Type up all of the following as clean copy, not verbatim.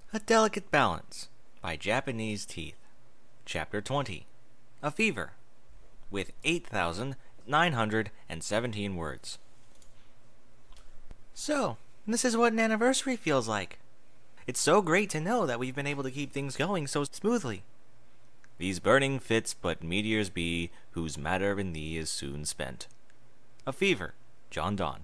A Delicate Balance by Japanese Teeth. Chapter 20. A Fever, with 8,917 words. So, this is what an anniversary feels like. It's so great to know that we've been able to keep things going so smoothly. These burning fits but meteors be, whose matter in thee is soon spent. A Fever, John Donne.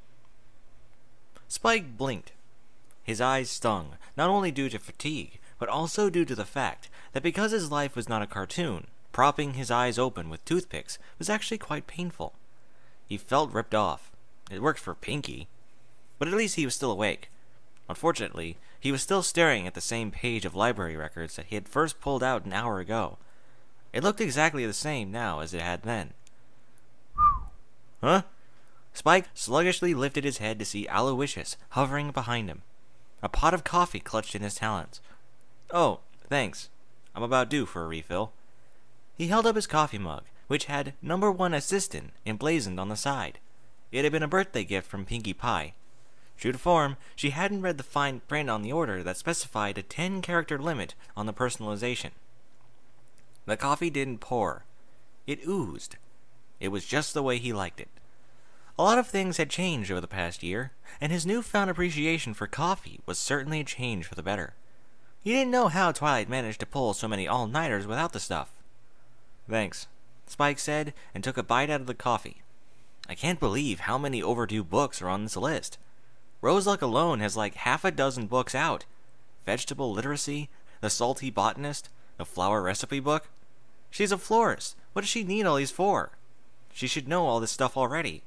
Spike blinked. His eyes stung, not only due to fatigue, but also due to the fact that because his life was not a cartoon, propping his eyes open with toothpicks was actually quite painful. He felt ripped off. It worked for Pinky. But at least he was still awake. Unfortunately, he was still staring at the same page of library records that he had first pulled out an hour ago. It looked exactly the same now as it had then. Huh? Spike sluggishly lifted his head to see Aloysius hovering behind him, a pot of coffee clutched in his talons. Oh, thanks. I'm about due for a refill. He held up his coffee mug, which had "Number 1 Assistant" emblazoned on the side. It had been a birthday gift from Pinkie Pie. True to form, she hadn't read the fine print on the order that specified a 10-character limit on the personalization. The coffee didn't pour. It oozed. It was just the way he liked it. A lot of things had changed over the past year, and his newfound appreciation for coffee was certainly a change for the better. He didn't know how Twilight managed to pull so many all-nighters without the stuff. Thanks, Spike said, and took a bite out of the coffee. I can't believe how many overdue books are on this list. Roseluck alone has like half a dozen books out. Vegetable Literacy, The Salty Botanist, The Flower Recipe Book. She's a florist. What does she need all these for? She should know all this stuff already.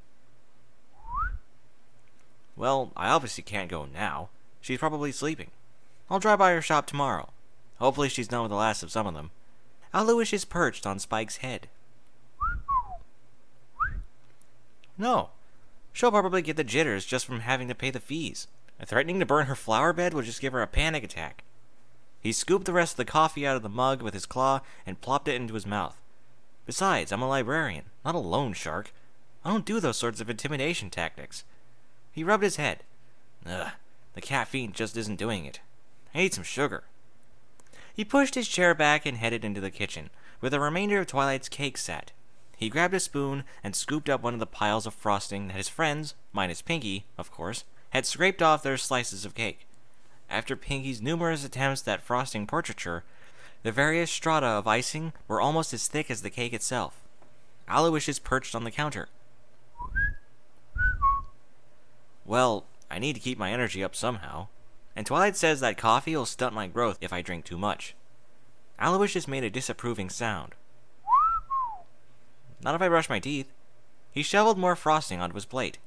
Well, I obviously can't go now. She's probably sleeping. I'll drive by her shop tomorrow. Hopefully she's done with the last of some of them. Aloysius perched on Spike's head. No. She'll probably get the jitters just from having to pay the fees. Threatening to burn her flower bed will just give her a panic attack. He scooped the rest of the coffee out of the mug with his claw and plopped it into his mouth. Besides, I'm a librarian, not a loan shark. I don't do those sorts of intimidation tactics. He rubbed his head. Ugh, the caffeine just isn't doing it. I need some sugar. He pushed his chair back and headed into the kitchen, where the remainder of Twilight's cake sat. He grabbed a spoon and scooped up one of the piles of frosting that his friends, minus Pinkie, of course, had scraped off their slices of cake. After Pinkie's numerous attempts at frosting portraiture, the various strata of icing were almost as thick as the cake itself. Aloysius perched on the counter. Well, I need to keep my energy up somehow, and Twilight says that coffee will stunt my growth if I drink too much. Aloysius made a disapproving sound. Not if I brush my teeth. He shoveled more frosting onto his plate.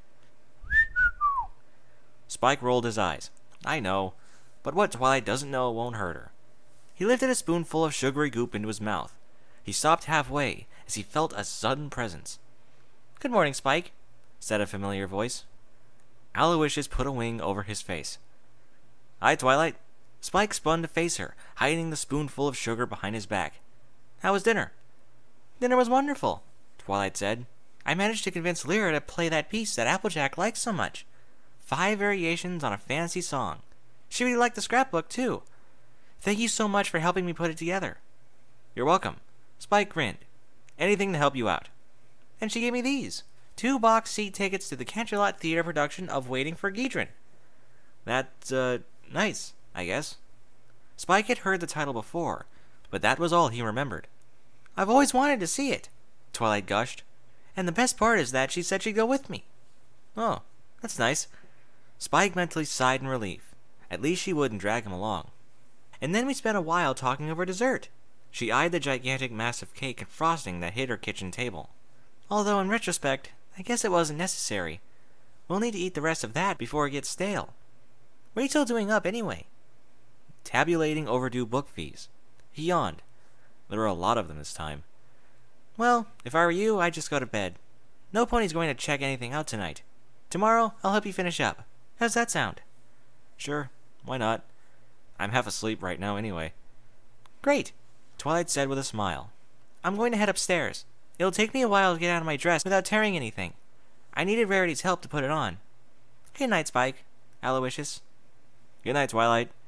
Spike rolled his eyes. I know, but what Twilight doesn't know won't hurt her. He lifted a spoonful of sugary goop into his mouth. He stopped halfway as he felt a sudden presence. Good morning, Spike, said a familiar voice. Aloysius put a wing over his face. Hi, Twilight. Spike spun to face her, hiding the spoonful of sugar behind his back. How was dinner? Dinner was wonderful, Twilight said. I managed to convince Lyra to play that piece that Applejack likes so much. 5 variations on a fancy song. She really liked the scrapbook, too. Thank you so much for helping me put it together. You're welcome. Spike grinned. Anything to help you out. And she gave me these. 2 box seat tickets to the Canterlot Theater production of Waiting for Gudrun. That's, nice, I guess. Spike had heard the title before, but that was all he remembered. I've always wanted to see it, Twilight gushed. And the best part is that she said she'd go with me. Oh, that's nice. Spike mentally sighed in relief. At least she wouldn't drag him along. And then we spent a while talking over dessert. She eyed the gigantic mass of cake and frosting that hid her kitchen table. Although in retrospect, I guess it wasn't necessary. We'll need to eat the rest of that before it gets stale. What are you still doing up anyway? Tabulating overdue book fees. He yawned. There were a lot of them this time. Well, if I were you, I'd just go to bed. No pony's going to check anything out tonight. Tomorrow, I'll help you finish up. How's that sound? Sure, why not? I'm half asleep right now anyway. Great, Twilight said with a smile. I'm going to head upstairs. It'll take me a while to get out of my dress without tearing anything. I needed Rarity's help to put it on. Good night, Spike. Aloysius. Good night, Twilight.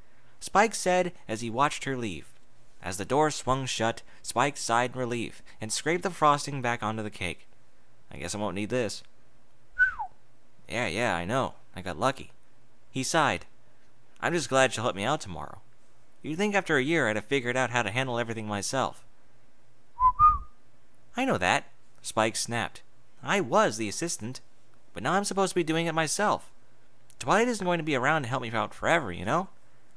Spike said as he watched her leave. As the door swung shut, Spike sighed in relief and scraped the frosting back onto the cake. I guess I won't need this. Yeah, I know. I got lucky. He sighed. I'm just glad she'll help me out tomorrow. You'd think after a year I'd have figured out how to handle everything myself. I know that, Spike snapped. I was the assistant, but now I'm supposed to be doing it myself. Twilight isn't going to be around to help me out forever, you know?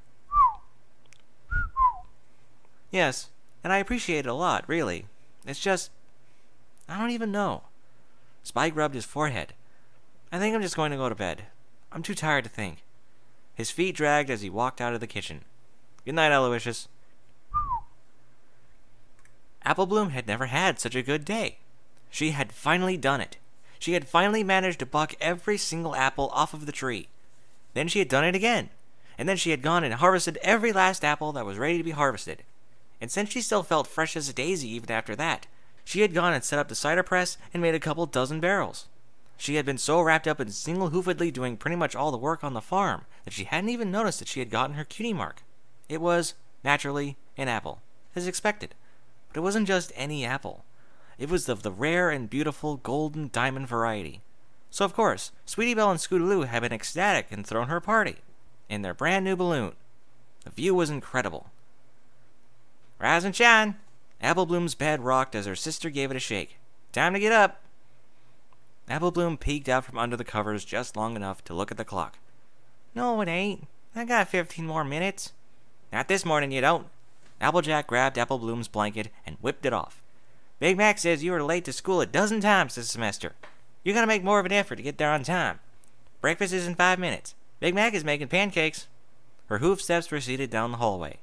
Yes, and I appreciate it a lot, really. It's just, I don't even know. Spike rubbed his forehead. I think I'm just going to go to bed. I'm too tired to think. His feet dragged as he walked out of the kitchen. Good night, Aloysius. Apple Bloom had never had such a good day. She had finally done it. She had finally managed to buck every single apple off of the tree. Then she had done it again. And then she had gone and harvested every last apple that was ready to be harvested. And since she still felt fresh as a daisy even after that, she had gone and set up the cider press and made a couple dozen barrels. She had been so wrapped up in single-hoofedly doing pretty much all the work on the farm that she hadn't even noticed that she had gotten her cutie mark. It was, naturally, an apple, as expected. But it wasn't just any apple. It was of the rare and beautiful golden diamond variety. So of course, Sweetie Belle and Scootaloo had been ecstatic and thrown her a party in their brand new balloon. The view was incredible. Rise and shine! Apple Bloom's bed rocked as her sister gave it a shake. Time to get up! Apple Bloom peeked out from under the covers just long enough to look at the clock. No, it ain't. I got 15 more minutes. Not this morning, you don't. Applejack grabbed Apple Bloom's blanket and whipped it off. Big Mac says you were late to school a dozen times this semester. You gotta make more of an effort to get there on time. Breakfast is in 5 minutes. Big Mac is making pancakes. Her hoof steps proceeded down the hallway.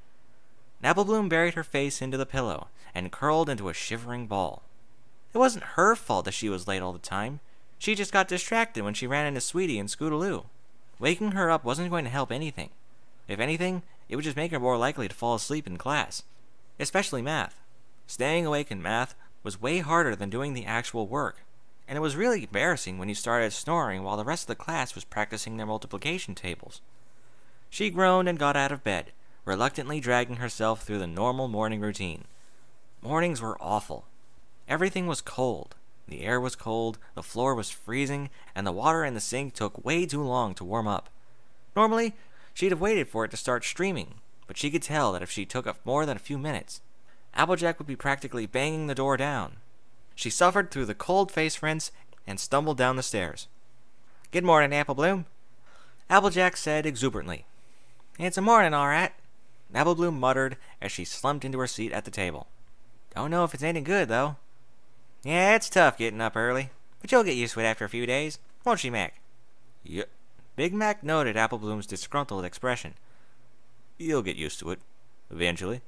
Apple Bloom buried her face into the pillow and curled into a shivering ball. It wasn't her fault that she was late all the time. She just got distracted when she ran into Sweetie and Scootaloo. Waking her up wasn't going to help anything. If anything, it would just make her more likely to fall asleep in class. Especially math. Staying awake in math was way harder than doing the actual work. And it was really embarrassing when you started snoring while the rest of the class was practicing their multiplication tables. She groaned and got out of bed, reluctantly dragging herself through the normal morning routine. Mornings were awful. Everything was cold. The air was cold, the floor was freezing, and the water in the sink took way too long to warm up. Normally, she'd have waited for it to start streaming, but she could tell that if she took more than a few minutes, Applejack would be practically banging the door down. She suffered through the cold face rinse and stumbled down the stairs. Good morning, Apple Bloom, Applejack said exuberantly. It's a morning, all right, Apple Bloom muttered as she slumped into her seat at the table. Don't know if it's any good, though. Yeah, it's tough getting up early, but you'll get used to it after a few days, won't she, Mac? Yep. Big Mac noted Apple Bloom's disgruntled expression. You'll get used to it, eventually.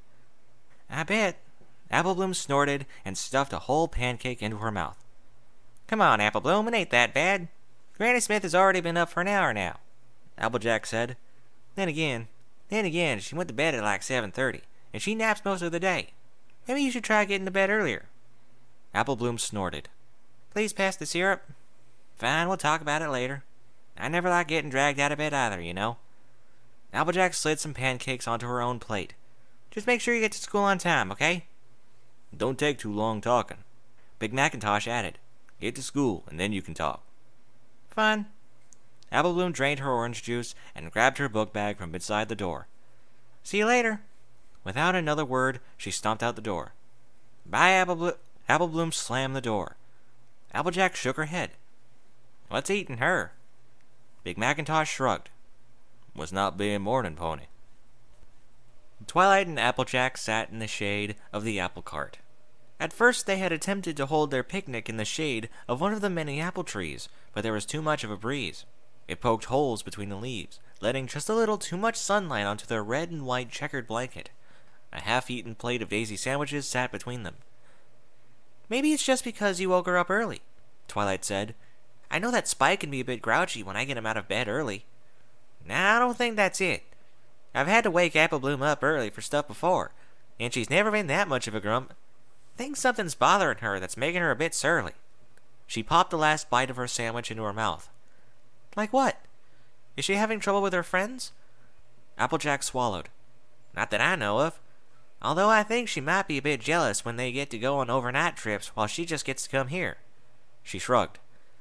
I bet. Apple Bloom snorted and stuffed a whole pancake into her mouth. Come on, Apple Bloom, it ain't that bad. Granny Smith has already been up for an hour now, Applejack said. Then again, she went to bed at like 7:30, and she naps most of the day. Maybe you should try getting to bed earlier. Apple Bloom snorted. Please pass the syrup. Fine, we'll talk about it later. I never like getting dragged out of bed either, you know. Applejack slid some pancakes onto her own plate. Just make sure you get to school on time, okay? Don't take too long talking, Big Macintosh added. Get to school, and then you can talk. Fine. Apple Bloom drained her orange juice and grabbed her book bag from beside the door. See you later. Without another word, she stomped out the door. Bye, Apple Bloom. Apple Bloom slammed the door. Applejack shook her head. What's eating her? Big Macintosh shrugged. Was not being morning pony. Twilight and Applejack sat in the shade of the apple cart. At first they had attempted to hold their picnic in the shade of one of the many apple trees, but there was too much of a breeze. It poked holes between the leaves, letting just a little too much sunlight onto their red and white checkered blanket. A half-eaten plate of daisy sandwiches sat between them. Maybe it's just because you woke her up early, Twilight said. I know that Spike can be a bit grouchy when I get him out of bed early. Nah, I don't think that's it. I've had to wake Apple Bloom up early for stuff before, and she's never been that much of a grump. I think something's bothering her that's making her a bit surly. She popped the last bite of her sandwich into her mouth. Like what? Is she having trouble with her friends? Applejack swallowed. Not that I know of. Although I think she might be a bit jealous when they get to go on overnight trips while she just gets to come here. She shrugged.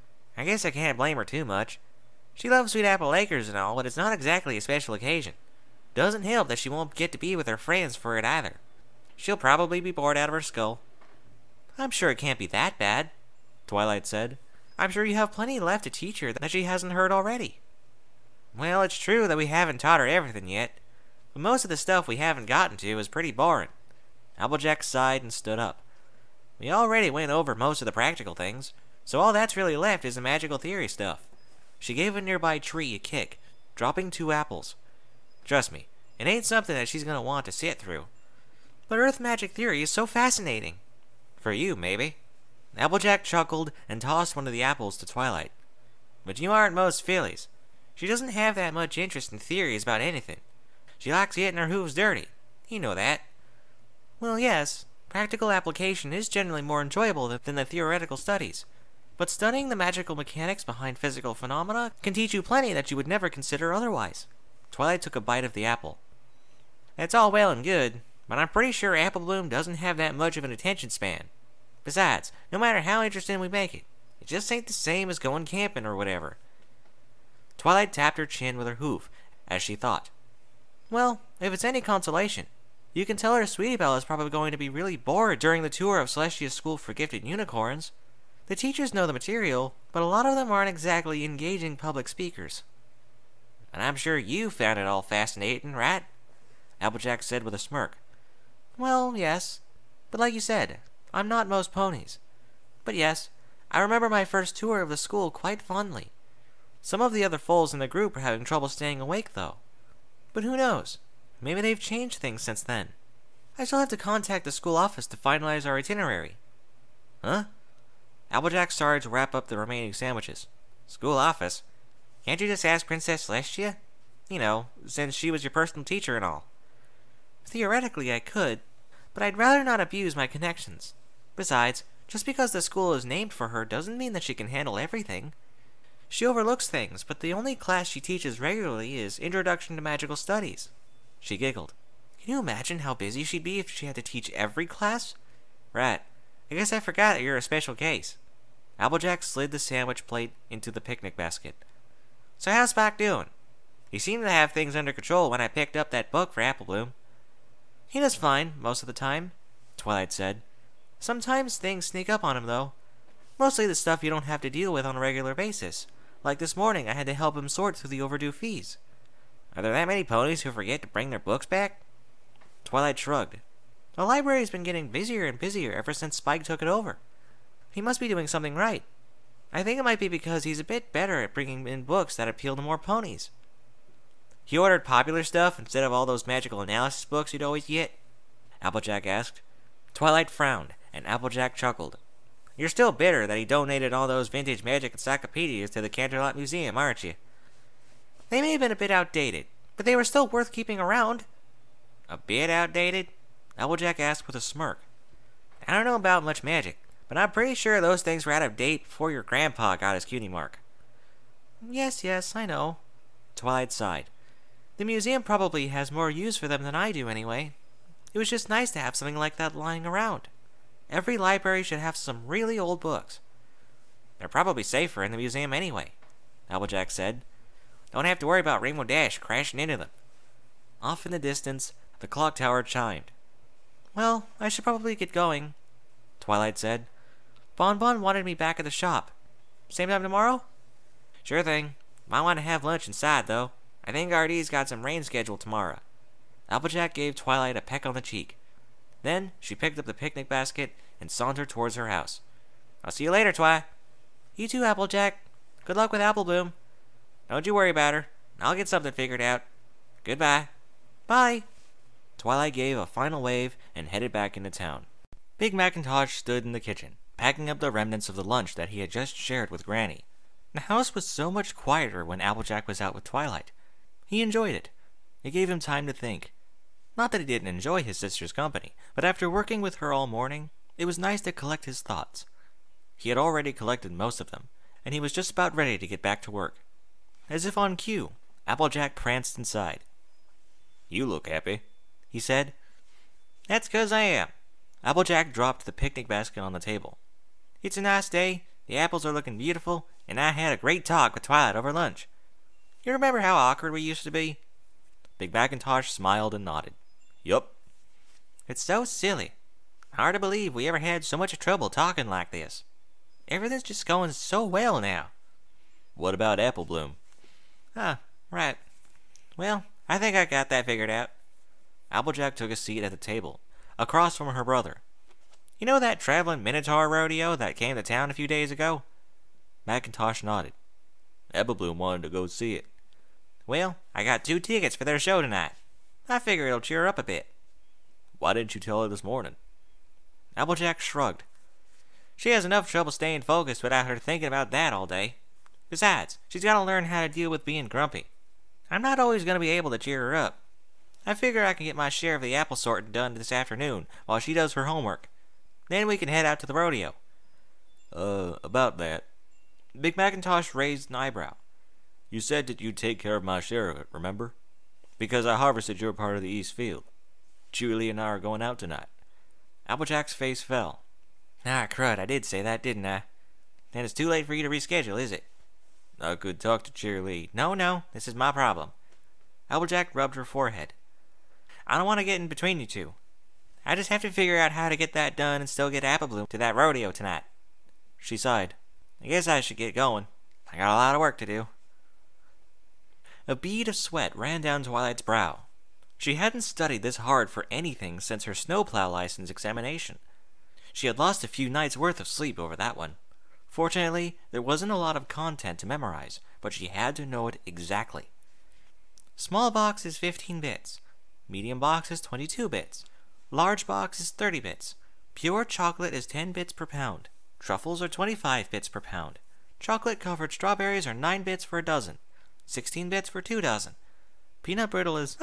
I guess I can't blame her too much. She loves Sweet Apple Acres and all, but it's not exactly a special occasion. Doesn't help that she won't get to be with her friends for it either. She'll probably be bored out of her skull. I'm sure it can't be that bad, Twilight said. I'm sure you have plenty left to teach her that she hasn't heard already. Well, it's true that we haven't taught her everything yet, but most of the stuff we haven't gotten to is pretty boring. Applejack sighed and stood up. We already went over most of the practical things, so all that's really left is the magical theory stuff. She gave a nearby tree a kick, dropping 2 apples. Trust me, it ain't something that she's gonna want to sit through. But Earth magic theory is so fascinating. For you, maybe. Applejack chuckled and tossed one of the apples to Twilight. But you aren't most fillies. She doesn't have that much interest in theories about anything. She likes getting her hooves dirty. You know that. Well, yes, practical application is generally more enjoyable than the theoretical studies. But studying the magical mechanics behind physical phenomena can teach you plenty that you would never consider otherwise. Twilight took a bite of the apple. That's all well and good, but I'm pretty sure Apple Bloom doesn't have that much of an attention span. Besides, no matter how interesting we make it, it just ain't the same as going camping or whatever. Twilight tapped her chin with her hoof, as she thought. Well, if it's any consolation, you can tell her Sweetie Belle is probably going to be really bored during the tour of Celestia's School for Gifted Unicorns. The teachers know the material, but a lot of them aren't exactly engaging public speakers. And I'm sure you found it all fascinating, right? Applejack said with a smirk. Well, yes. But like you said, I'm not most ponies. But yes, I remember my first tour of the school quite fondly. Some of the other foals in the group are having trouble staying awake, though. But who knows? Maybe they've changed things since then. I still have to contact the school office to finalize our itinerary. Huh? Applejack started to wrap up the remaining sandwiches. School office? Can't you just ask Princess Celestia? You know, since she was your personal teacher and all. Theoretically, I could, but I'd rather not abuse my connections. Besides, just because the school is named for her doesn't mean that she can handle everything. She overlooks things, but the only class she teaches regularly is Introduction to Magical Studies. She giggled. Can you imagine how busy she'd be if she had to teach every class? Right. I guess I forgot that you're a special case. Applejack slid the sandwich plate into the picnic basket. So how's Spike doing? He seemed to have things under control when I picked up that book for Apple Bloom. He does fine, most of the time, Twilight said. Sometimes things sneak up on him, though. Mostly the stuff you don't have to deal with on a regular basis. Like this morning, I had to help him sort through the overdue fees. Are there that many ponies who forget to bring their books back? Twilight shrugged. The library's been getting busier and busier ever since Spike took it over. He must be doing something right. I think it might be because he's a bit better at bringing in books that appeal to more ponies. He ordered popular stuff instead of all those magical analysis books you'd always get? Applejack asked. Twilight frowned, and Applejack chuckled. You're still bitter that he donated all those vintage magic encyclopedias to the Canterlot Museum, aren't you? They may have been a bit outdated, but they were still worth keeping around. A bit outdated? Applejack asked with a smirk. I don't know about much magic, but I'm pretty sure those things were out of date before your grandpa got his cutie mark. Yes, I know. Twilight sighed. The museum probably has more use for them than I do anyway. It was just nice to have something like that lying around. Every library should have some really old books. They're probably safer in the museum anyway, Applejack said. Don't have to worry about Rainbow Dash crashing into them. Off in the distance, the clock tower chimed. Well, I should probably get going, Twilight said. Bon Bon wanted me back at the shop. Same time tomorrow? Sure thing. Might want to have lunch inside, though. I think RD's got some rain scheduled tomorrow. Applejack gave Twilight a peck on the cheek. Then she picked up the picnic basket and sauntered towards her house. I'll see you later, Twi. You too, Applejack. Good luck with Apple Bloom. Don't you worry about her. I'll get something figured out. Goodbye. Bye. Twilight gave a final wave and headed back into town. Big Macintosh stood in the kitchen, packing up the remnants of the lunch that he had just shared with Granny. The house was so much quieter when Applejack was out with Twilight. He enjoyed it. It gave him time to think. Not that he didn't enjoy his sister's company, but after working with her all morning, it was nice to collect his thoughts. He had already collected most of them, and he was just about ready to get back to work. As if on cue, Applejack pranced inside. You look happy, he said. That's 'cause I am. Applejack dropped the picnic basket on the table. It's a nice day, the apples are looking beautiful, and I had a great talk with Twilight over lunch. You remember how awkward we used to be? Big Macintosh smiled and nodded. Yup. It's so silly. Hard to believe we ever had so much trouble talking like this. Everything's just going so well now. What about Apple Bloom? Right. Well, I think I got that figured out. Applejack took a seat at the table, across from her brother. You know that traveling Minotaur rodeo that came to town a few days ago? Macintosh nodded. Apple Bloom wanted to go see it. Well, I got 2 tickets for their show tonight. I figure it'll cheer her up a bit. Why didn't you tell her this morning? Applejack shrugged. She has enough trouble staying focused without her thinking about that all day. Besides, she's got to learn how to deal with being grumpy. I'm not always going to be able to cheer her up. I figure I can get my share of the apple sorting done this afternoon while she does her homework. Then we can head out to the rodeo. About that. Big Macintosh raised an eyebrow. You said that you'd take care of my share of it, remember? Because I harvested your part of the east field. Julie and I are going out tonight. Applejack's face fell. Ah, crud, I did say that, didn't I? Then it's too late for you to reschedule, is it? I could talk to Cheerilee. No, this is my problem. Applejack rubbed her forehead. I don't want to get in between you two. I just have to figure out how to get that done and still get Apple Bloom to that rodeo tonight. She sighed. I guess I should get going. I got a lot of work to do. A bead of sweat ran down Twilight's brow. She hadn't studied this hard for anything since her snowplow license examination. She had lost a few nights' worth of sleep over that one. Fortunately, there wasn't a lot of content to memorize, but she had to know it exactly. Small box is 15 bits. Medium box is 22 bits. Large box is 30 bits. Pure chocolate is 10 bits per pound. Truffles are 25 bits per pound. Chocolate-covered strawberries are 9 bits for a dozen. 16 bits for 2 dozen. Peanut brittle is...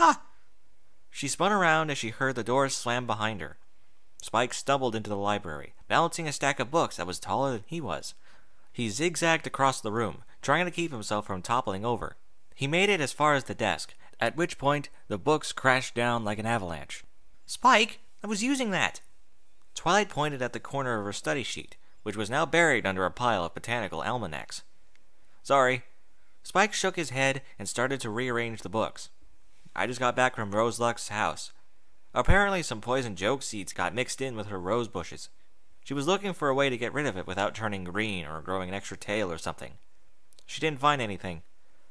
She spun around as she heard the doors slam behind her. Spike stumbled into the library, balancing a stack of books that was taller than he was. He zigzagged across the room, trying to keep himself from toppling over. He made it as far as the desk, at which point the books crashed down like an avalanche. Spike, I was using that! Twilight pointed at the corner of her study sheet, which was now buried under a pile of botanical almanacs. Sorry. Spike shook his head and started to rearrange the books. I just got back from Rose Luck's house. Apparently some poison joke seeds got mixed in with her rose bushes. She was looking for a way to get rid of it without turning green or growing an extra tail or something. She didn't find anything.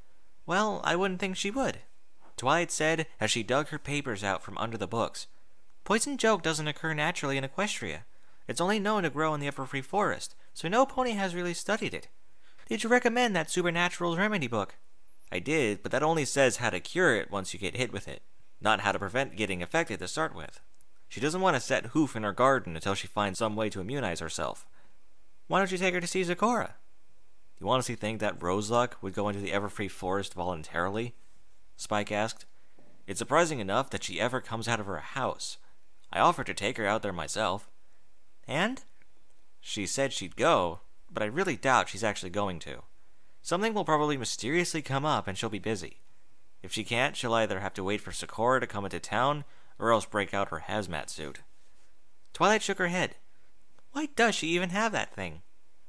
Well, I wouldn't think she would, Twilight said as she dug her papers out from under the books. Poison joke doesn't occur naturally in Equestria. It's only known to grow in the Everfree Forest, so no pony has really studied it. Did you recommend that Supernatural's Remedy book? I did, but that only says how to cure it once you get hit with it, not how to prevent getting affected to start with. She doesn't want to set hoof in her garden until she finds some way to immunize herself. Why don't you take her to see Zecora? You honestly think that Roseluck would go into the Everfree Forest voluntarily? Spike asked. It's surprising enough that she ever comes out of her house. I offered to take her out there myself. And? She said she'd go, but I really doubt she's actually going to. Something will probably mysteriously come up and she'll be busy. If she can't, she'll either have to wait for Zecora to come into town, or else break out her hazmat suit. Twilight shook her head. Why does she even have that thing?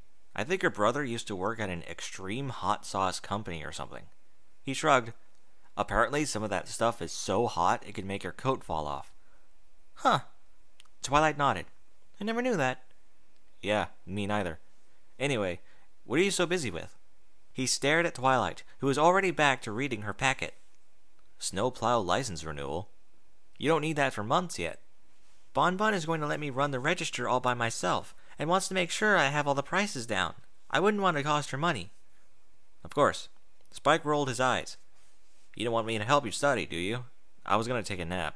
I think her brother used to work at an extreme hot sauce company or something. He shrugged. Apparently some of that stuff is so hot it could make your coat fall off. Huh. Twilight nodded. I never knew that. Yeah, me neither. Anyway, what are you so busy with? He stared at Twilight, who was already back to reading her packet. Snowplow license renewal? You don't need that for months yet. Bonbon is going to let me run the register all by myself, and wants to make sure I have all the prices down. I wouldn't want to cost her money. Of course. Spike rolled his eyes. You don't want me to help you study, do you? I was going to take a nap.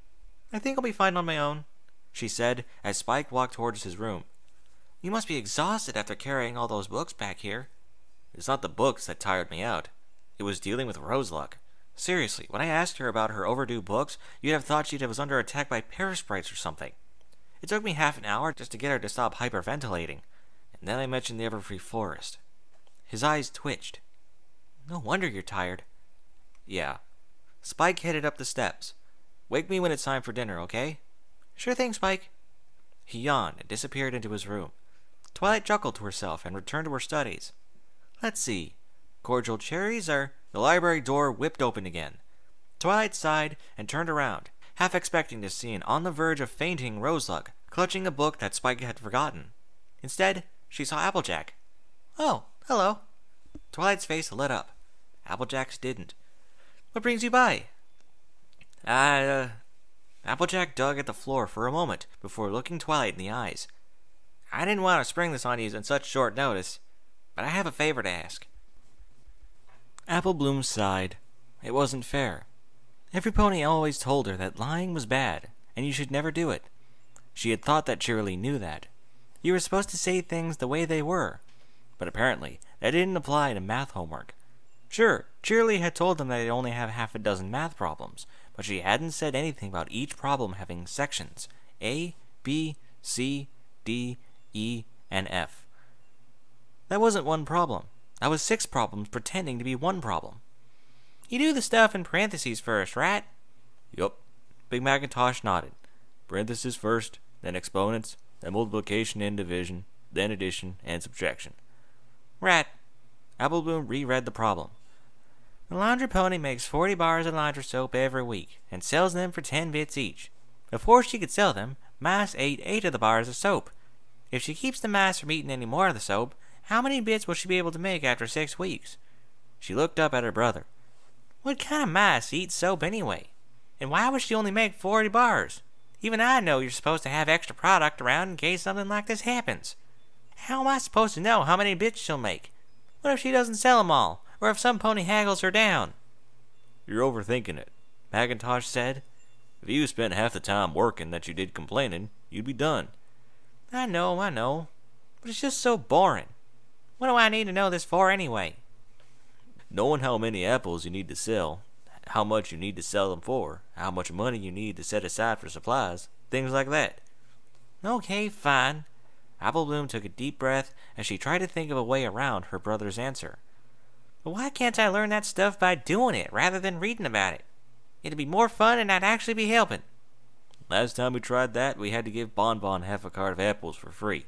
I think I'll be fine on my own, she said as Spike walked towards his room. You must be exhausted after carrying all those books back here. It's not the books that tired me out. It was dealing with Roseluck. Seriously, when I asked her about her overdue books, you'd have thought she was under attack by parasprites or something. It took me half an hour just to get her to stop hyperventilating, and then I mentioned the Everfree Forest. His eyes twitched. No wonder you're tired. Yeah. Spike headed up the steps. Wake me when it's time for dinner, okay? Sure thing, Spike. He yawned and disappeared into his room. Twilight chuckled to herself and returned to her studies. Let's see. Cordial cherries are... The library door whipped open again. Twilight sighed and turned around, half expecting to see an on the verge of fainting Roselug, clutching a book that Spike had forgotten. Instead, she saw Applejack. Oh, hello. Twilight's face lit up. Applejack's didn't. What brings you by? Applejack dug at the floor for a moment before looking Twilight in the eyes. I didn't want to spring this on you on such short notice, but I have a favor to ask. Apple Bloom sighed. It wasn't fair. Every pony always told her that lying was bad, and you should never do it. She had thought that Cheerilee knew that. You were supposed to say things the way they were, but apparently that didn't apply to math homework. Sure, Cheerilee had told them that they'd only have half a dozen math problems, but she hadn't said anything about each problem having sections A, B, C, D, E, and F. That wasn't one problem. That was 6 problems pretending to be one problem. You do the stuff in parentheses first, right? Yup. Big Macintosh nodded. Parentheses first, then exponents, then multiplication and division, then addition and subtraction. Right. Apple Bloom reread the problem. The laundry pony makes 40 bars of laundry soap every week and sells them for 10 bits each. Before she could sell them, Mice ate 8 of the bars of soap. If she keeps the mice from eating any more of the soap, how many bits will she be able to make after 6 weeks? She looked up at her brother. What kind of mice eat soap anyway? And why would she only make 40 bars? Even I know you're supposed to have extra product around in case something like this happens. How am I supposed to know how many bits she'll make? What if she doesn't sell them all? Or if some pony haggles her down? You're overthinking it, Macintosh said. If you spent half the time working that you did complaining, you'd be done. I know, but it's just so boring. What do I need to know this for anyway? Knowing how many apples you need to sell, how much you need to sell them for, how much money you need to set aside for supplies, things like that. Okay, fine. Apple Bloom took a deep breath as she tried to think of a way around her brother's answer. But why can't I learn that stuff by doing it rather than reading about it? It'd be more fun and I'd actually be helping. Last time we tried that, we had to give Bon Bon half a cart of apples for free.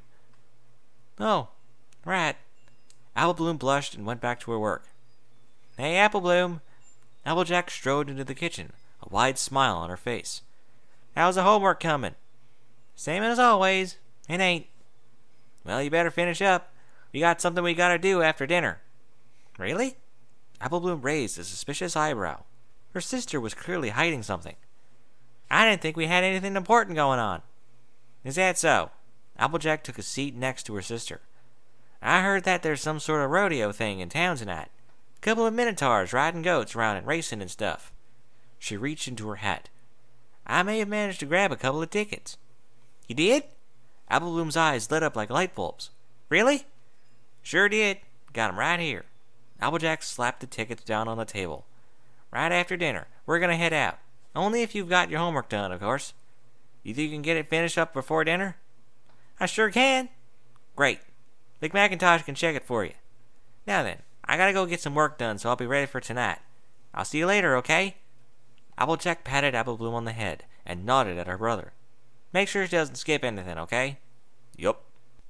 Oh, right. Apple Bloom blushed and went back to her work. Hey, Apple Bloom. Applejack strode into the kitchen, a wide smile on her face. How's the homework coming? Same as always. It ain't. Well, you better finish up. We got something we gotta do after dinner. Really? Apple Bloom raised a suspicious eyebrow. Her sister was clearly hiding something. I didn't think we had anything important going on. Is that so? Applejack took a seat next to her sister. I heard that there's some sort of rodeo thing in town tonight. A couple of minotaurs riding goats around and racing and stuff. She reached into her hat. I may have managed to grab a couple of tickets. You did? Apple Bloom's eyes lit up like light bulbs. Really? Sure did. Got 'em right here. Applejack slapped the tickets down on the table. Right after dinner, we're gonna head out. Only if you've got your homework done, of course. You think you can get it finished up before dinner? I sure can. Great. Big Macintosh can check it for you. Now then, I gotta go get some work done, so I'll be ready for tonight. I'll see you later, okay? Applejack patted Apple Bloom on the head and nodded at her brother. Make sure she doesn't skip anything, okay? Yup.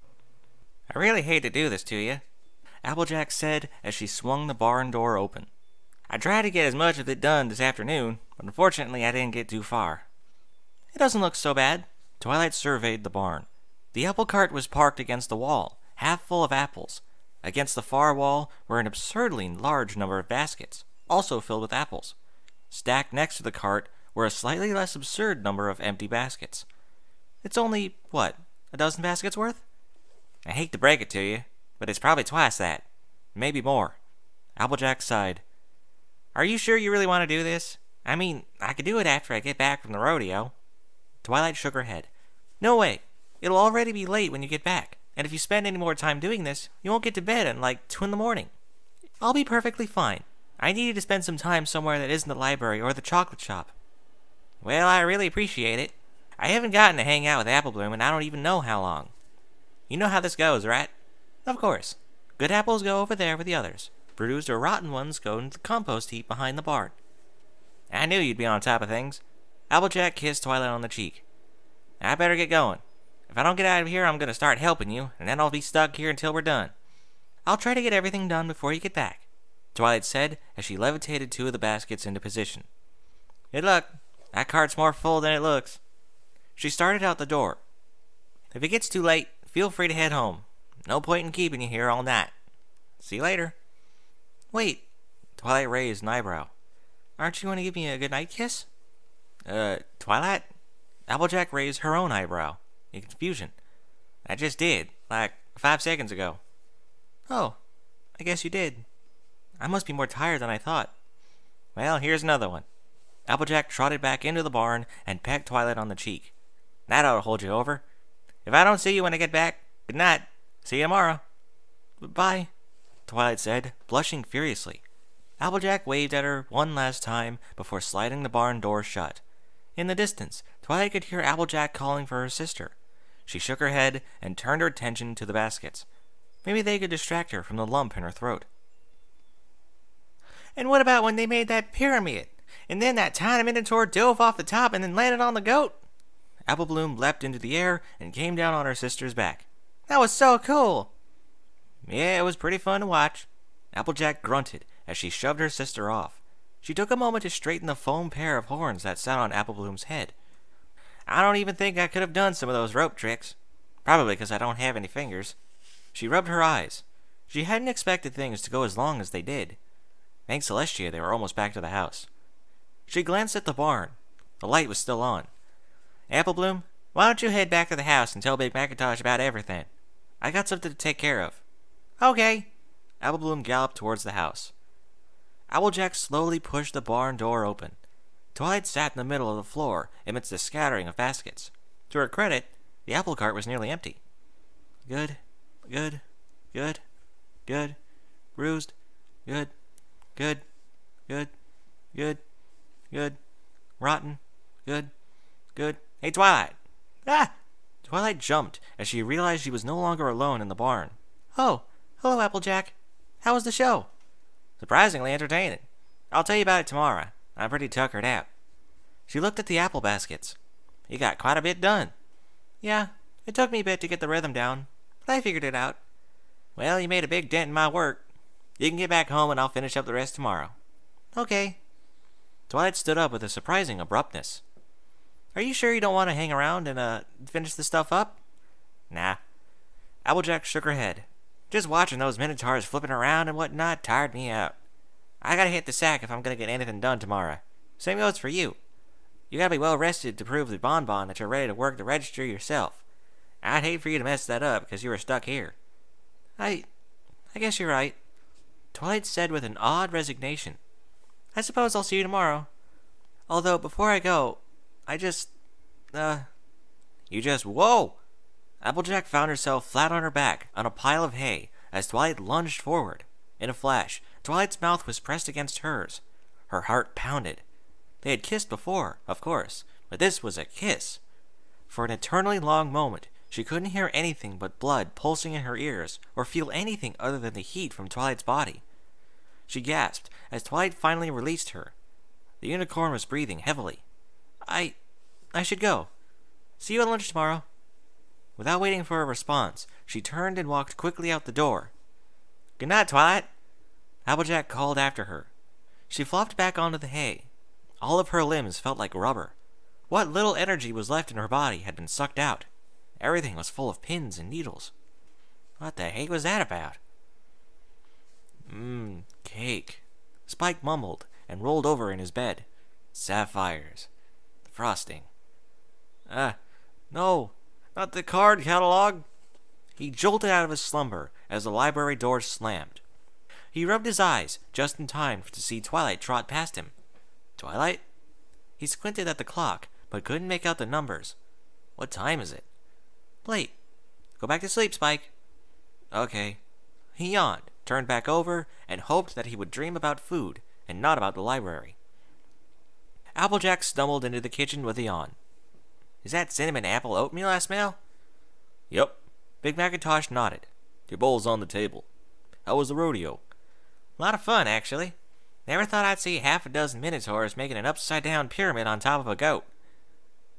I really hate to do this to you, Applejack said as she swung the barn door open. I tried to get as much of it done this afternoon, but unfortunately I didn't get too far. It doesn't look so bad. Twilight surveyed the barn. The apple cart was parked against the wall, half full of apples. Against the far wall were an absurdly large number of baskets, also filled with apples. Stacked next to the cart were a slightly less absurd number of empty baskets. It's only, what, a dozen baskets worth? I hate to break it to you, but it's probably twice that. Maybe more. Applejack sighed. Are you sure you really want to do this? I mean, I could do it after I get back from the rodeo. Twilight shook her head. No way. It'll already be late when you get back, and if you spend any more time doing this, you won't get to bed until like 2 in the morning. I'll be perfectly fine. I needed to spend some time somewhere that isn't the library or the chocolate shop. Well, I really appreciate it. I haven't gotten to hang out with Apple Bloom, and I don't even know how long. You know how this goes, right? Of course. Good apples go over there with the others. Bruised or rotten ones go into the compost heap behind the barn. I knew you'd be on top of things. Applejack kissed Twilight on the cheek. I better get going. If I don't get out of here, I'm going to start helping you, and then I'll be stuck here until we're done. I'll try to get everything done before you get back, Twilight said as she levitated 2 of the baskets into position. Good luck. That cart's more full than it looks. She started out the door. If it gets too late, feel free to head home. No point in keeping you here all night. See you later. Wait, Twilight raised an eyebrow. Aren't you going to give me a goodnight kiss? Twilight? Applejack raised her own eyebrow in confusion. I just did, like 5 seconds ago. Oh, I guess you did. I must be more tired than I thought. Well, here's another one. Applejack trotted back into the barn and pecked Twilight on the cheek. That ought to hold you over. If I don't see you when I get back, good night. See you tomorrow. Bye, Twilight said, blushing furiously. Applejack waved at her one last time before sliding the barn door shut. In the distance, Twilight could hear Applejack calling for her sister. She shook her head and turned her attention to the baskets. Maybe they could distract her from the lump in her throat. And what about when they made that pyramid? And then that tiny minotaur dove off the top and then landed on the goat? Apple Bloom leapt into the air and came down on her sister's back. That was so cool! Yeah, it was pretty fun to watch. Applejack grunted as she shoved her sister off. She took a moment to straighten the foam pair of horns that sat on Apple Bloom's head. I don't even think I could have done some of those rope tricks. Probably because I don't have any fingers. She rubbed her eyes. She hadn't expected things to go as long as they did. Thanks Celestia, they were almost back to the house. She glanced at the barn. The light was still on. Apple Bloom, why don't you head back to the house and tell Big Macintosh about everything? I got something to take care of. Okay. Apple Bloom galloped towards the house. Applejack slowly pushed the barn door open. Twilight sat in the middle of the floor amidst a scattering of baskets. To her credit, the apple cart was nearly empty. Good, good, good, good, bruised, good, good, good, good, good, rotten, good, good. Hey, Twilight! Ah! Twilight jumped as she realized she was no longer alone in the barn. Oh, hello, Applejack. How was the show? Surprisingly entertaining. I'll tell you about it tomorrow. I'm pretty tuckered out. She looked at the apple baskets. You got quite a bit done. Yeah, it took me a bit to get the rhythm down, but I figured it out. Well, you made a big dent in my work. You can get back home and I'll finish up the rest tomorrow. Okay. Twilight stood up with a surprising abruptness. Are you sure you don't want to hang around and finish the stuff up? Nah. Applejack shook her head. Just watching those minotaurs flipping around and whatnot tired me out. I gotta hit the sack if I'm gonna get anything done tomorrow. Same goes for you. You gotta be well rested to prove to Bonbon that you're ready to work the register yourself. I'd hate for you to mess that up because you were stuck here. I guess you're right, Twilight said with an odd resignation. I suppose I'll see you tomorrow. Although, before I go, Whoa! Applejack found herself flat on her back on a pile of hay as Twilight lunged forward. In a flash, Twilight's mouth was pressed against hers. Her heart pounded. They had kissed before, of course, but this was a kiss. For an eternally long moment, she couldn't hear anything but blood pulsing in her ears or feel anything other than the heat from Twilight's body. She gasped as Twilight finally released her. The unicorn was breathing heavily. I should go. See you at lunch tomorrow. Without waiting for a response, she turned and walked quickly out the door. Good night, Twilight, Applejack called after her. She flopped back onto the hay. All of her limbs felt like rubber. What little energy was left in her body had been sucked out. Everything was full of pins and needles. What the heck was that about? Cake. Spike mumbled and rolled over in his bed. Sapphires. The frosting. No, not the card catalog. He jolted out of his slumber as the library door slammed. He rubbed his eyes just in time to see Twilight trot past him. Twilight? He squinted at the clock, but couldn't make out the numbers. What time is it? Late. Go back to sleep, Spike. Okay. He yawned, turned back over, and hoped that he would dream about food and not about the library. Applejack stumbled into the kitchen with a yawn. Is that cinnamon apple oatmeal I smell? Yup. Big Macintosh nodded. Your bowl's on the table. How was the rodeo? A lot of fun, actually. Never thought I'd see half a dozen minotaurs making an upside-down pyramid on top of a goat.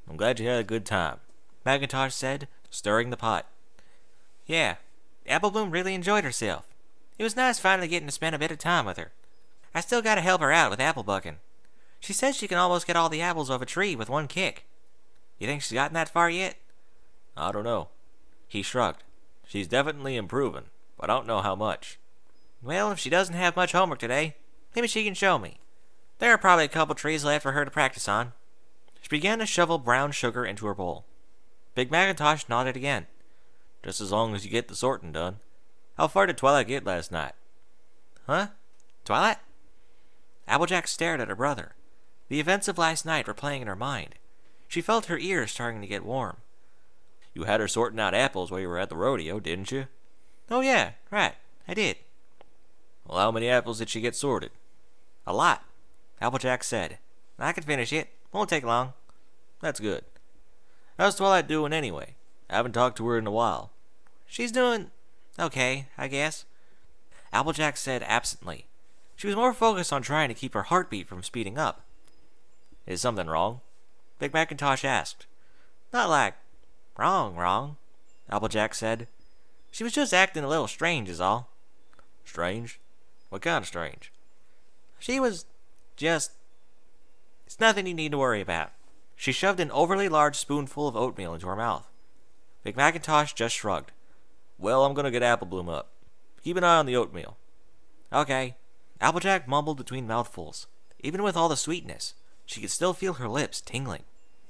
I'm glad you had a good time, McIntosh said, stirring the pot. Yeah, Apple Bloom really enjoyed herself. It was nice finally getting to spend a bit of time with her. I still gotta help her out with apple bucking. She says she can almost get all the apples off a tree with one kick. You think she's gotten that far yet? I don't know. He shrugged. She's definitely improving, but I don't know how much. Well, if she doesn't have much homework today, maybe she can show me. There are probably a couple trees left for her to practice on. She began to shovel brown sugar into her bowl. Big McIntosh nodded again. Just as long as you get the sorting done. How far did Twilight get last night? Huh? Twilight? Applejack stared at her brother. The events of last night were playing in her mind. She felt her ears starting to get warm. You had her sorting out apples while you were at the rodeo, didn't you? Oh yeah, right, I did. Well, how many apples did she get sorted? A lot, Applejack said. I can finish it. Won't take long. That's good. How's Twilight doing anyway? I haven't talked to her in a while. She's doing okay, I guess, Applejack said absently. She was more focused on trying to keep her heartbeat from speeding up. Is something wrong? Big McIntosh asked. Not like wrong, Applejack said. She was just acting a little strange is all. Strange? What kind of strange? She was just... It's nothing you need to worry about. She shoved an overly large spoonful of oatmeal into her mouth. Big McIntosh just shrugged. Well, I'm gonna get Apple Bloom up. Keep an eye on the oatmeal. Okay. Applejack mumbled between mouthfuls. Even with all the sweetness, she could still feel her lips tingling.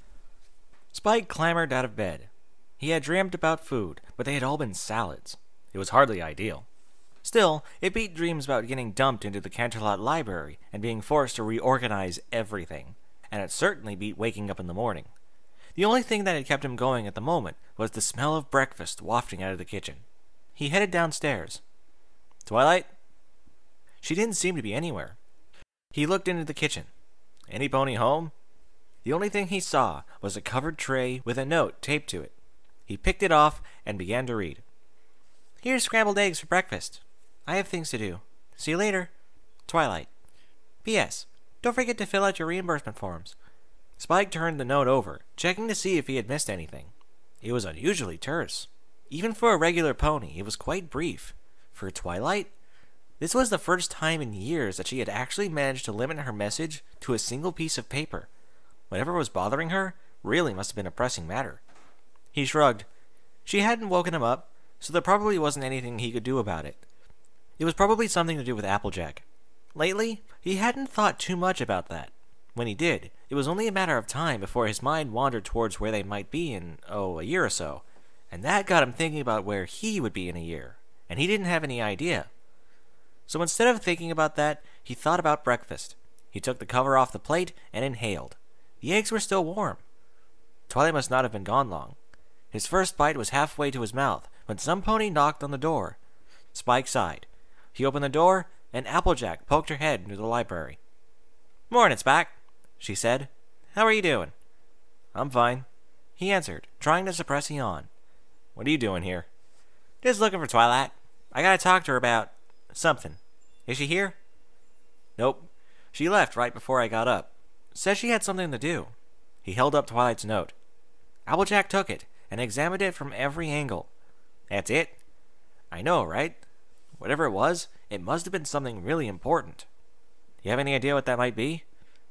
Spike clambered out of bed. He had dreamed about food, but they had all been salads. It was hardly ideal. Still, it beat dreams about getting dumped into the Canterlot Library and being forced to reorganize everything. And it certainly beat waking up in the morning. The only thing that had kept him going at the moment was the smell of breakfast wafting out of the kitchen. He headed downstairs. Twilight? She didn't seem to be anywhere. He looked into the kitchen. Any pony home? The only thing he saw was a covered tray with a note taped to it. He picked it off and began to read. Here's scrambled eggs for breakfast. I have things to do. See you later. Twilight. P.S. Don't forget to fill out your reimbursement forms. Spike turned the note over, checking to see if he had missed anything. It was unusually terse. Even for a regular pony, it was quite brief. For Twilight, this was the first time in years that she had actually managed to limit her message to a single piece of paper. Whatever was bothering her really must have been a pressing matter. He shrugged. She hadn't woken him up, so there probably wasn't anything he could do about it. It was probably something to do with Applejack. Lately, he hadn't thought too much about that. When he did, it was only a matter of time before his mind wandered towards where they might be in, a year or so. And that got him thinking about where he would be in a year. And he didn't have any idea. So instead of thinking about that, he thought about breakfast. He took the cover off the plate and inhaled. The eggs were still warm. Twilight must not have been gone long. His first bite was halfway to his mouth when some pony knocked on the door. Spike sighed. He opened the door, and Applejack poked her head into the library. Morning, Spike, she said. How are you doing? I'm fine, he answered, trying to suppress a yawn. What are you doing here? Just looking for Twilight. I gotta talk to her about something. Is she here? Nope. She left right before I got up. Says she had something to do. He held up Twilight's note. Applejack took it and examined it from every angle. That's it? I know, right? Whatever it was, it must have been something really important. Do you have any idea what that might be?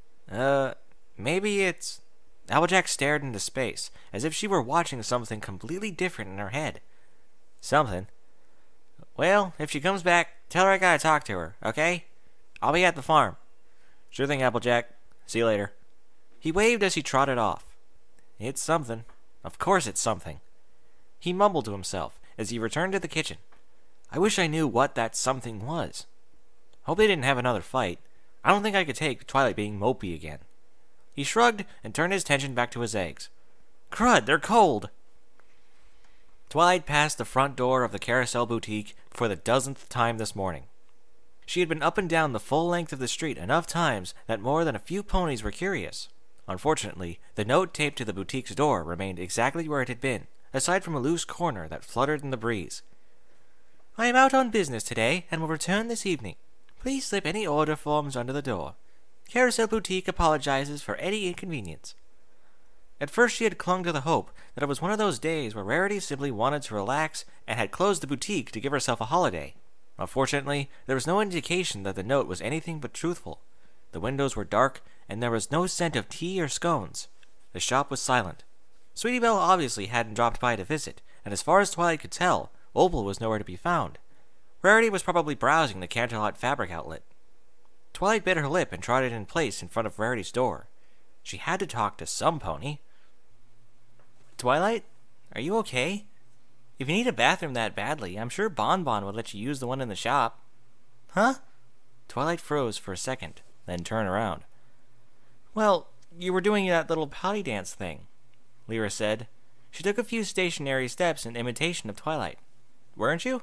Maybe it's... Applejack stared into space, as if she were watching something completely different in her head. Something? Well, if she comes back, tell her I gotta talk to her, okay? I'll be at the farm. Sure thing, Applejack. See you later. He waved as he trotted off. It's something. Of course it's something. He mumbled to himself as he returned to the kitchen. I wish I knew what that something was. Hope they didn't have another fight. I don't think I could take Twilight being mopey again. He shrugged and turned his attention back to his eggs. Crud, they're cold! Twilight passed the front door of the Carousel Boutique for the 10th time this morning. She had been up and down the full length of the street enough times that more than a few ponies were curious. Unfortunately, the note taped to the boutique's door remained exactly where it had been, aside from a loose corner that fluttered in the breeze. I am out on business today and will return this evening. Please slip any order forms under the door. Carousel Boutique apologizes for any inconvenience. At first she had clung to the hope that it was one of those days where Rarity simply wanted to relax and had closed the boutique to give herself a holiday. Unfortunately, there was no indication that the note was anything but truthful. The windows were dark, and there was no scent of tea or scones. The shop was silent. Sweetie Belle obviously hadn't dropped by to visit, and as far as Twilight could tell, Opal was nowhere to be found. Rarity was probably browsing the Canterlot fabric outlet. Twilight bit her lip and trotted in place in front of Rarity's door. She had to talk to some pony. Twilight, are you okay? If you need a bathroom that badly, I'm sure Bon Bon would let you use the one in the shop. Huh? Twilight froze for a second, then turned around. Well, you were doing that little potty dance thing, Lyra said. She took a few stationary steps in imitation of Twilight. Weren't you?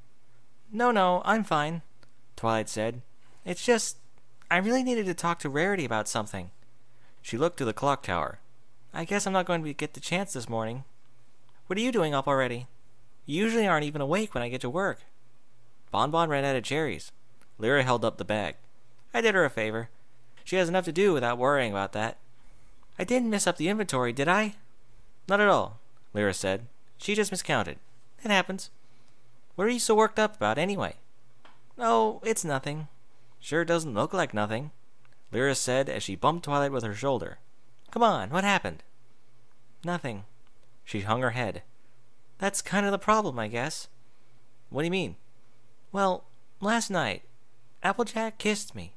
No, I'm fine, Twilight said. It's just, I really needed to talk to Rarity about something. She looked to the clock tower. I guess I'm not going to get the chance this morning. What are you doing up already? You usually aren't even awake when I get to work. Bon Bon ran out of cherries. Lyra held up the bag. I did her a favor. She has enough to do without worrying about that. I didn't mess up the inventory, did I? Not at all, Lyra said. She just miscounted. It happens. What are you so worked up about anyway? Oh, it's nothing. Sure doesn't look like nothing, Lyra said as she bumped Twilight with her shoulder. Come on, what happened? Nothing. She hung her head. That's kind of the problem, I guess. What do you mean? Well, last night, Applejack kissed me.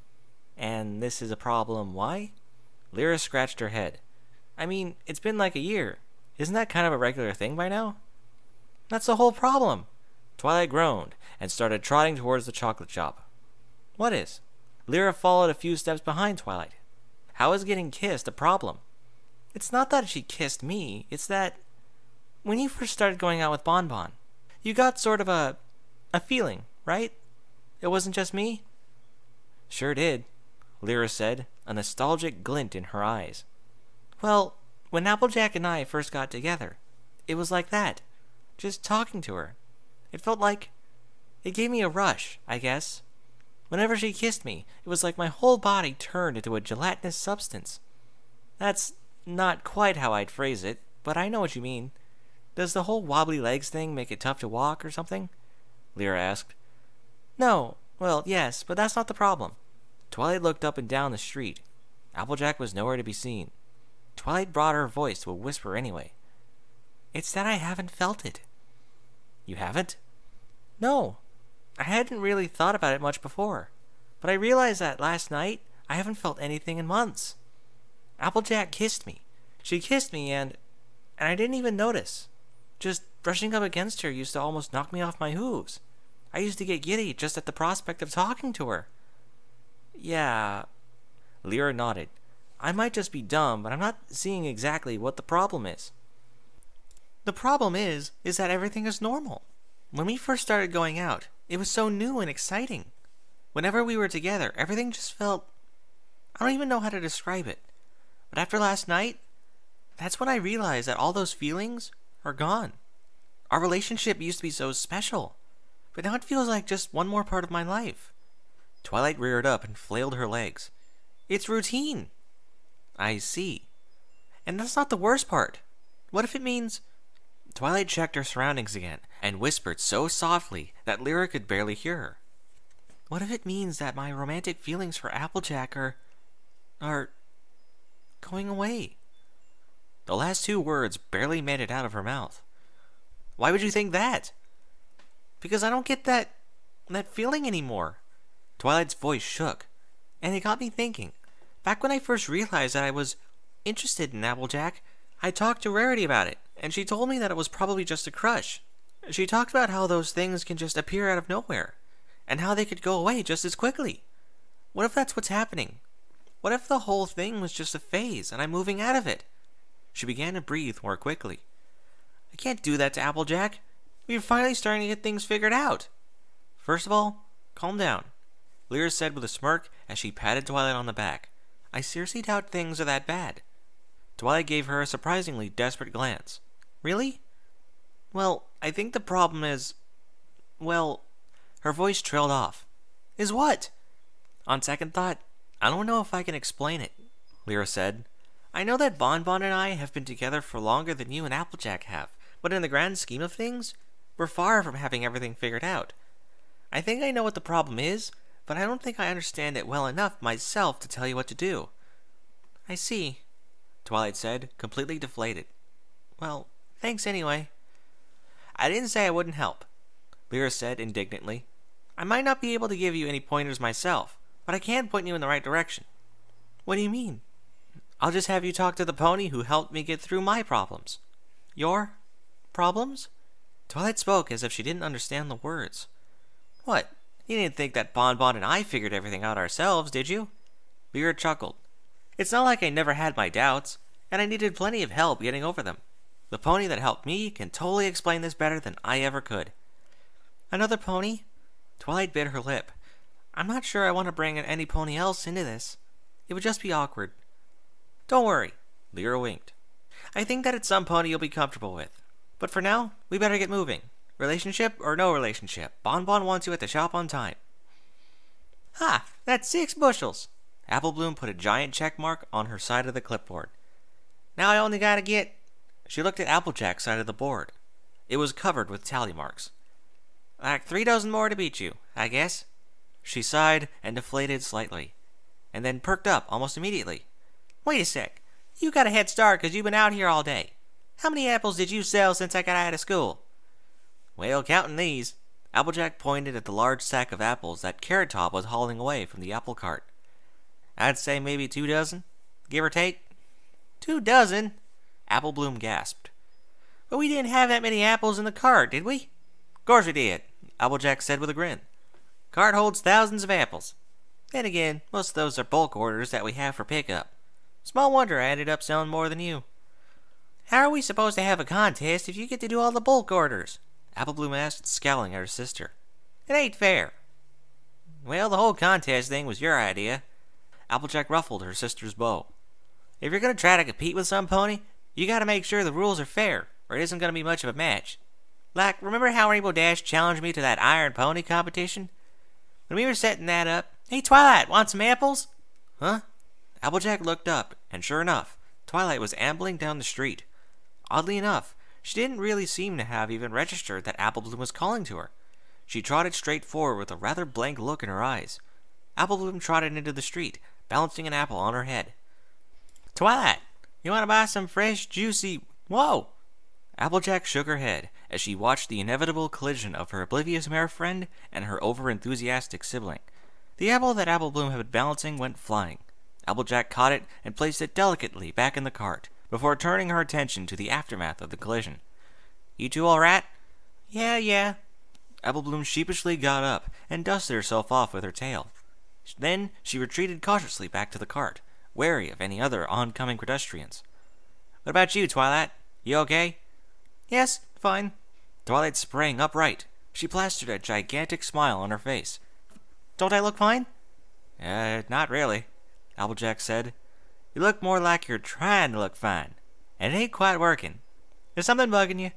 And this is a problem, why? Lyra scratched her head. I mean, it's been like a year. Isn't that kind of a regular thing by now? That's the whole problem. Twilight groaned and started trotting towards the chocolate shop. What is? Lyra followed a few steps behind Twilight. How is getting kissed a problem? It's not that she kissed me, it's that when you first started going out with Bon Bon, you got sort of a feeling, right? It wasn't just me? Sure did, Lyra said, a nostalgic glint in her eyes. Well, when Applejack and I first got together, it was like that. Just talking to her. It felt like... It gave me a rush, I guess. Whenever she kissed me, it was like my whole body turned into a gelatinous substance. That's not quite how I'd phrase it, but I know what you mean. Does the whole wobbly legs thing make it tough to walk or something? Lyra asked. No, well, yes, but that's not the problem. Twilight looked up and down the street. Applejack was nowhere to be seen. Twilight brought her voice to a whisper anyway. It's that I haven't felt it. You haven't? No. I hadn't really thought about it much before. But I realized that last night I haven't felt anything in months. Applejack kissed me. She kissed me and I didn't even notice. Just brushing up against her used to almost knock me off my hooves. I used to get giddy just at the prospect of talking to her. Yeah. Lyra nodded. I might just be dumb, but I'm not seeing exactly what the problem is. The problem is that everything is normal. When we first started going out, it was so new and exciting. Whenever we were together, everything just felt... I don't even know how to describe it. But after last night, that's when I realized that all those feelings are gone. Our relationship used to be so special, but now it feels like just one more part of my life. Twilight reared up and flailed her legs. It's routine. I see. And that's not the worst part. What if it means... Twilight checked her surroundings again and whispered so softly that Lyra could barely hear her. What if it means that my romantic feelings for Applejack are going away? The last two words barely made it out of her mouth. Why would you think that? Because I don't get that feeling anymore. Twilight's voice shook, and it got me thinking. Back when I first realized that I was interested in Applejack, I talked to Rarity about it, and she told me that it was probably just a crush. She talked about how those things can just appear out of nowhere, and how they could go away just as quickly. What if that's what's happening? What if the whole thing was just a phase, and I'm moving out of it? She began to breathe more quickly. I can't do that to Applejack. We're finally starting to get things figured out. First of all, calm down, Lyra said with a smirk as she patted Twilight on the back. I seriously doubt things are that bad. Twilight gave her a surprisingly desperate glance. Really? Well, I think the problem is... Well, her voice trailed off. Is what? On second thought, I don't know if I can explain it, Lyra said. I know that Bonbon and I have been together for longer than you and Applejack have, but in the grand scheme of things, we're far from having everything figured out. I think I know what the problem is, but I don't think I understand it well enough myself to tell you what to do." "I see," Twilight said, completely deflated. "Well, thanks anyway." "I didn't say I wouldn't help," Lyra said indignantly. "I might not be able to give you any pointers myself, but I can point you in the right direction." "What do you mean?" "I'll just have you talk to the pony who helped me get through my problems." "Your problems?" Twilight spoke as if she didn't understand the words. "What? You didn't think that Bonbon and I figured everything out ourselves, did you?" Lyra chuckled. "It's not like I never had my doubts, and I needed plenty of help getting over them. The pony that helped me can totally explain this better than I ever could." "Another pony?" Twilight bit her lip. "I'm not sure I want to bring any pony else into this. It would just be awkward." "Don't worry," Lyra winked. "I think that it's some pony you'll be comfortable with. But for now, we better get moving. Relationship or no relationship, Bonbon wants you at the shop on time." "Ha! That's 6 bushels!" Apple Bloom put a giant check mark on her side of the clipboard. "Now I only gotta get—" She looked at Applejack's side of the board. It was covered with tally marks. "Like 3 dozen more to beat you, I guess." She sighed and deflated slightly, and then perked up almost immediately. "Wait a sec. You got a head start because you've been out here all day. How many apples did you sell since I got out of school?" "Well, counting these." Applejack pointed at the large sack of apples that Carrot Top was hauling away from the apple cart. "I'd say maybe 2 dozen, give or take." 2 dozen? Apple Bloom gasped. "But we didn't have that many apples in the cart, did we?" "Course we did," Applejack said with a grin. "Cart holds thousands of apples. Then again, most of those are bulk orders that we have for pickup. Small wonder I ended up selling more than you." "How are we supposed to have a contest if you get to do all the bulk orders?" Apple Bloom asked, scowling at her sister. "It ain't fair." "Well, the whole contest thing was your idea." Applejack ruffled her sister's bow. "If you're going to try to compete with some pony, you got to make sure the rules are fair, or it isn't going to be much of a match. Like, remember how Rainbow Dash challenged me to that Iron Pony competition? When we were setting that up, 'Hey, Twilight, want some apples?'" "Huh?" Applejack looked up, and sure enough, Twilight was ambling down the street. Oddly enough, she didn't really seem to have even registered that Apple Bloom was calling to her. She trotted straight forward with a rather blank look in her eyes. Apple Bloom trotted into the street, balancing an apple on her head. "Twilight, you want to buy some fresh, juicy—" "Whoa!" Applejack shook her head as she watched the inevitable collision of her oblivious mare friend and her over-enthusiastic sibling. The apple that Apple Bloom had been balancing went flying. Applejack caught it and placed it delicately back in the cart, before turning her attention to the aftermath of the collision. "You two all right?" Yeah. Apple Bloom sheepishly got up and dusted herself off with her tail. Then she retreated cautiously back to the cart, wary of any other oncoming pedestrians. "What about you, Twilight? You okay?" "Yes, fine." Twilight sprang upright. She plastered a gigantic smile on her face. "Don't I look fine?" Not really," Applejack said. "You look more like you're trying to look fine, and it ain't quite working. Is something bugging you?"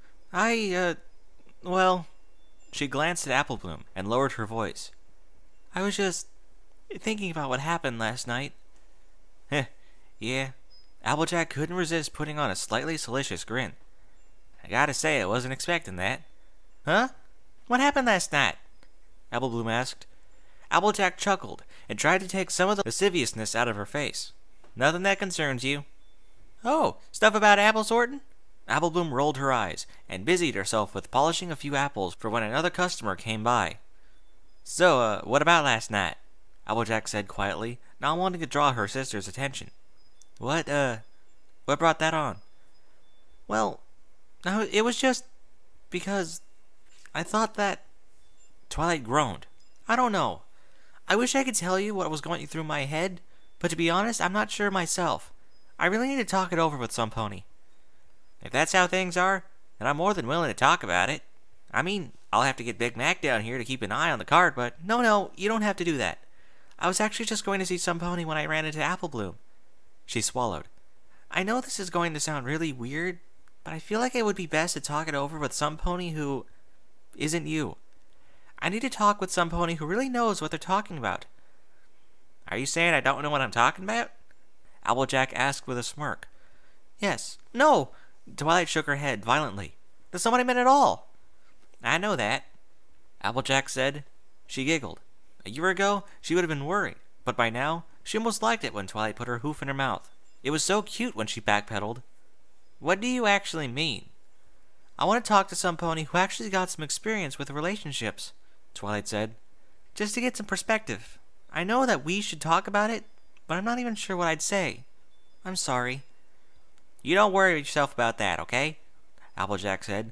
Well..." She glanced at Apple Bloom and lowered her voice. "I was just thinking about what happened last night." Yeah. Applejack couldn't resist putting on a slightly salacious grin. "I gotta say, I wasn't expecting that." "Huh? What happened last night?" Apple Bloom asked. Applejack chuckled and tried to take some of the lasciviousness out of her face. "Nothing that concerns you." "Oh, stuff about apple sorting?" Apple Bloom rolled her eyes and busied herself with polishing a few apples for when another customer came by. "So, what about last night?" Applejack said quietly, not wanting to draw her sister's attention. What brought that on?" "Well, no, it was just because I thought that—" Twilight groaned. "I don't know. I wish I could tell you what was going through my head, but to be honest, I'm not sure myself. I really need to talk it over with some pony." "If that's how things are, then I'm more than willing to talk about it. I mean, I'll have to get Big Mac down here to keep an eye on the cart, but—" No, you don't have to do that. I was actually just going to see some pony when I ran into Apple Bloom." She swallowed. "I know this is going to sound really weird, but I feel like it would be best to talk it over with some pony who isn't you. I need to talk with some pony who really knows what they're talking about." "Are you saying I don't know what I'm talking about?" Applejack asked with a smirk. Yes. No! Twilight shook her head violently. That's not what I meant at all. I know that, Applejack said. She giggled. A year ago, she would have been worried, but by now, she almost liked it when Twilight put her hoof in her mouth. It was so cute when she backpedaled. What do you actually mean? I want to talk to some pony who actually got some experience with relationships, Twilight said. Just to get some perspective. I know that we should talk about it, but I'm not even sure what I'd say. I'm sorry. You don't worry yourself about that, okay? Applejack said.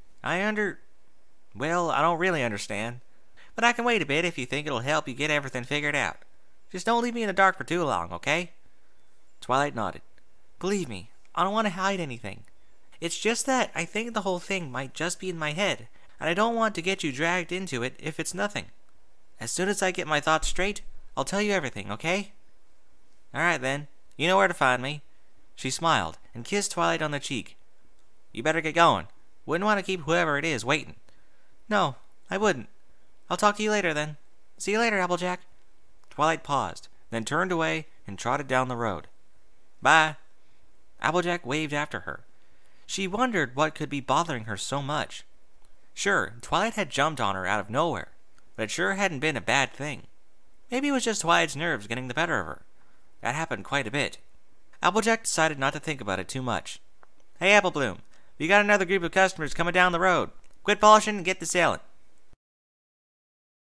Well, I don't really understand. But I can wait a bit if you think it'll help you get everything figured out. Just don't leave me in the dark for too long, okay? Twilight nodded. Believe me, I don't want to hide anything. It's just that I think the whole thing might just be in my head, and I don't want to get you dragged into it if it's nothing. As soon as I get my thoughts straight, I'll tell you everything, okay? Alright then, you know where to find me. She smiled and kissed Twilight on the cheek. You better get going. Wouldn't want to keep whoever it is waiting. No, I wouldn't. I'll talk to you later then. See you later, Applejack. Twilight paused, then turned away and trotted down the road. Bye. Applejack waved after her. She wondered what could be bothering her so much. Sure, Twilight had jumped on her out of nowhere, but it sure hadn't been a bad thing. Maybe it was just Twilight's nerves getting the better of her. That happened quite a bit. Applejack decided not to think about it too much. Hey, Apple Bloom, we got another group of customers coming down the road. Quit polishing and get to selling.